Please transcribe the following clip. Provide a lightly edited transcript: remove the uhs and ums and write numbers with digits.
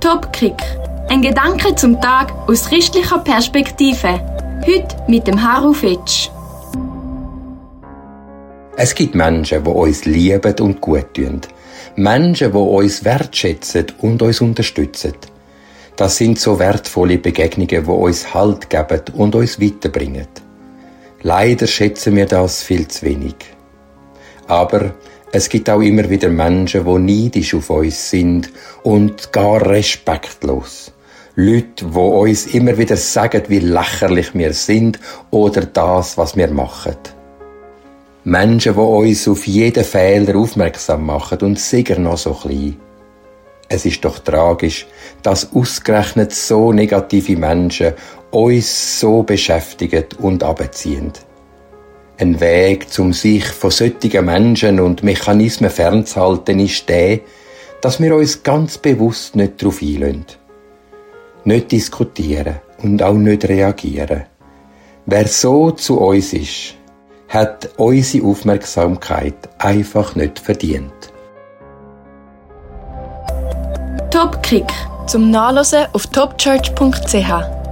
Top-Kick. Ein Gedanke zum Tag aus christlicher Perspektive. Heute mit dem Haru Fetsch. Es gibt Menschen, die uns lieben und gut tun. Menschen, die uns wertschätzen und uns unterstützen. Das sind so wertvolle Begegnungen, die uns Halt geben und uns weiterbringen. Leider schätzen wir das viel zu wenig. Aber es gibt auch immer wieder Menschen, die neidisch auf uns sind und gar respektlos. Leute, die uns immer wieder sagen, wie lächerlich wir sind oder das, was wir machen. Menschen, die uns auf jeden Fehler aufmerksam machen und sicher noch so klein. Es ist doch tragisch, dass ausgerechnet so negative Menschen uns so beschäftigen und abziehen. Ein Weg, um sich von solchen Menschen und Mechanismen fernzuhalten, ist der, dass wir uns ganz bewusst nicht darauf einlassen. Nicht diskutieren und auch nicht reagieren. Wer so zu uns ist, hat unsere Aufmerksamkeit einfach nicht verdient. Top-Kick. Zum Nachlesen auf topchurch.ch.